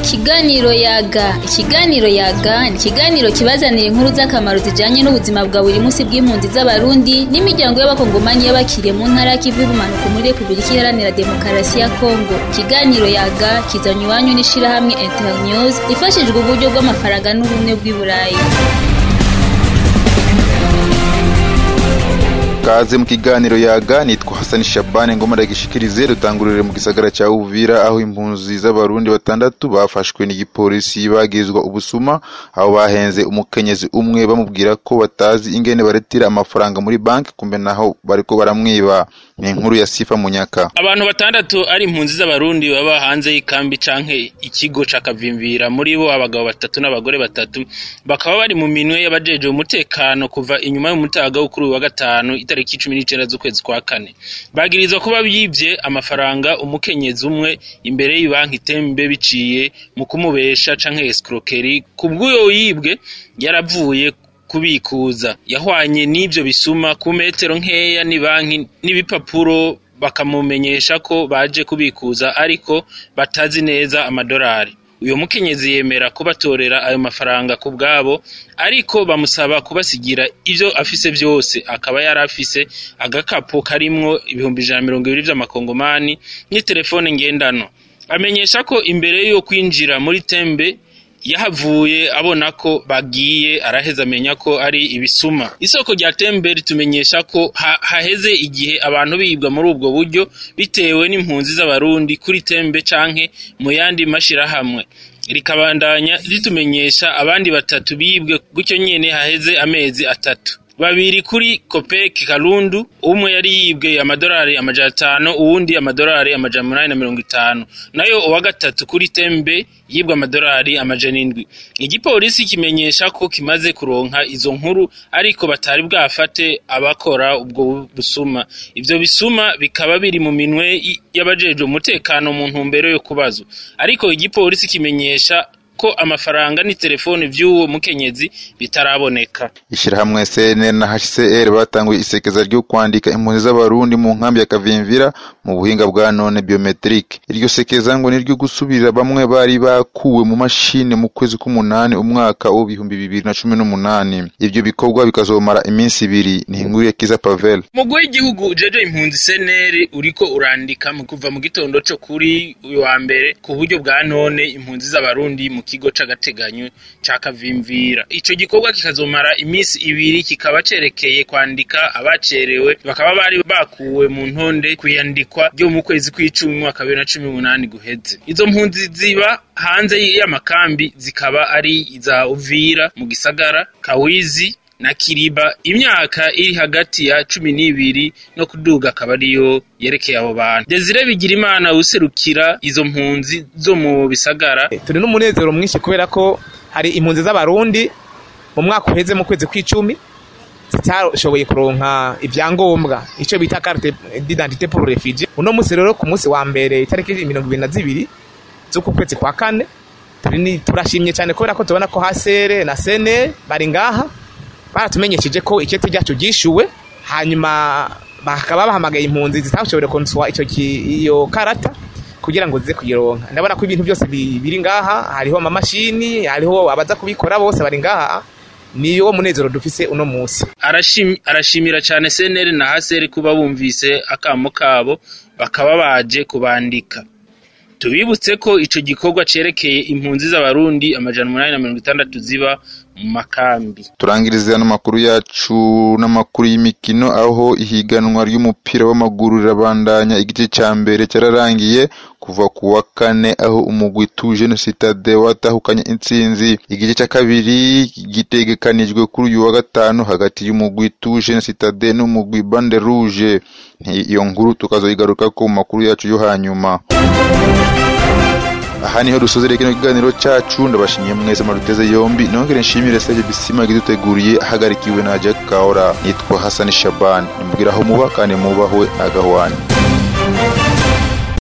Ikiganiro Yaga ni ikiganiro kibazanira inkuru z'akamaro zijanye n'ubuzima bwa buri munsi bw'impunzi z'abarundi n'imiryango y'abakongomani y'abakiriye mu ntara y'Kivu y'ubumanuko muri Republika Iharanira Demokarasi ya Kongo. Ikiganiro Yaga kizanywe iwanyu n'ishirahamwe Internews ifashijwe uburyo bw'amafaranga n'ubumwe bw'i Burayi. Kaze mu kiganiro Yaga, nitwa Hassan Shabani ngoma ndagishikirize dutangurire mu gisagara cya Uvira aho impunzi z'abarundi batandatu bafashwe n'igipolisi bagizwa ubusuma aho bahenze umukenyezi umwe bamubwira ko batazi ingene baretira amafaranga muri banki kumbe naho bariko baramwiba. Ni inkuru ya Sifa Munyaka. Abantu batandatu ari impunzi z'abarundi baba hanze y'ikambi canke ikigo cakavimvira, muri bo abagabo batatu n'abagore batatu bakaba bari mu minwe y'abajeje umutekano kuva inyuma y'umutaga w'ukuru wa gatanu itariki 19 z'ukwezi kwa kane. Bagirizwa kuba byivye amafaranga umukenyezi umwe imbere y'ibanki Tembe biciye mu kumubesha canke escroquerie. Kubw'uyo yibwe yaravuye kubikuza yahwanye n'ivyo bisuma ku metero nkeya ni banki n'ibipapuro bakamumenyesha ko baje kubikuza ariko batazi neza amadolari. Uyo mukenyezi yemera kubatorera ayo mafaranga ku bwabo ariko bamusaba kubasigira ivyo afise vyose. Akaba yarafise agakapo karimwo 120 vy'amakongomani ni telefone ngendano. Amenyesha ko imbere yo kwinjira muri Tembe yahavuye abona ko bagiye, araheza amenya ko ari ibisuma. Isoko rya Tembe ritumenyesha ko haheze igihe abantu bibwa muri ubwo buryo bitewe n'impunzi z'abarundi kuri Tembe canke mu yandi mashirahamwe. Rikabandanya ritumenyesha abandi batatu bibwe gutyo nyene haheze amezi atatu. Babiri kuri Kopek Kalundu, umwe yari yibwe amadolari 500, uwundi amadolari 850. Nayo uwa gatatu kuri Tembe yibwa amadolari 700. Igipolisi kimenyesha ko kimaze kuronka izo nkuru ariko batari bwafate abakora ubwo busuma. Ivyo bisuma bikaba biri mu minwe y'abajeje umutekano mu ntumbero yo kubazo. Ariko igipolisi kimenyesha ko amafaranga ni telefone vy'uwo mukenyezi bitaraboneka. Ishirahamwe CNR na HCR batanguye isekeza ryo kwandika impunzi z'abarundi mu nkambi ya Kavimvira mu buhinga bwa none biometric. Iryo sekeza ngo niryo gusubirira bamwe bari bakuwe mu mashine mu kwezi k'umunani umwaka wa 2018. Ivyo bikorwa bikazomara iminsi 2. Ni inkuru ya Kiza Pavel. Mugwi w'igihugu ujeje impunzi CNR uriko urandika mu kuva mu gitondo cyo kuri uyu wa mbere ku buryo bwa none impunzi z'abarundi mu kigo c'agateganyo ca Kavimvira. Ico gikorwa kikazomara iminsi 2 kikaba cerekeye kwandika abacerewe bakaba bari bakuwe mu ntonde kuyandikwa ryo mu kwezi kw'icumi mwaka 2018 guheze. Izo mpunzi ziba hanze y'amakambi zikaba ari iza Uvira mu gisagara, Kawizi na Kiriba. Imyaka iri hagati ya 12 no kuduga akaba ariyo yerekeye abo bantu. Desire Bigirimana userukira izo mpunzi zo mu bisagara. Turi n'umunezero mwinshi kubera ko hari impunzi z'abarundi mu mwaka uheze mu kwezi kw'icumi zitashoboye kuronka ivyangombwa ico bita carte d'identité pour réfugié. Uno musi rero ku musi wa mbere itariki 22 z'uku kwezi kwa kane turashimye cyane kubera ko tubona ko HCR na CNR bari ngaha baratumenyesheje ko ikete ryacu gishuwe, hanyuma bakaba bahamagaye impunzi zitashoboye konswa iyo karata kugira ngo zize kuyironka. Ndabona ko ibintu byose biri ngaha, hariho amamashini, hariho abaza kubikora bose bari ngaha. Niyo munezero dufise uno musi. Arashimira cyane CNR na HCR kuba bumvise akamo kabo bakaba baje kubandika. Tubibutse ko ico gikorwa cerekeye impunzi z'abarundi 860 ziba mu makambi. Turangiriza n'amakuru yacu n'amakuru y'imikino aho ihiganwa ry'umupira w'amaguru rirabandanya. Igice ca mbere cyararangiye kuva ku wa kane aho umugwi Tuje Citade watahukanye intsinzi. Igice ca kabiri gitegekanijwe kuri uyu wa gatanu hagati y'umugwi Tuje Citade n'umugwi Bande Rouge. Iyo nkuru tukazoyigaruka ku makuru yacu yo hanyuma. Aha niho dusozereye kino kiganiro cyacu. Ndabashimiye mwese maruteze yombi. Nongere nshimire Serge Bisima giduteguriye ahagarikiwe na Jack Kaora. Nitwa Hassan Shaban. Nimbwira aho muba kandi mubahwe agahwane.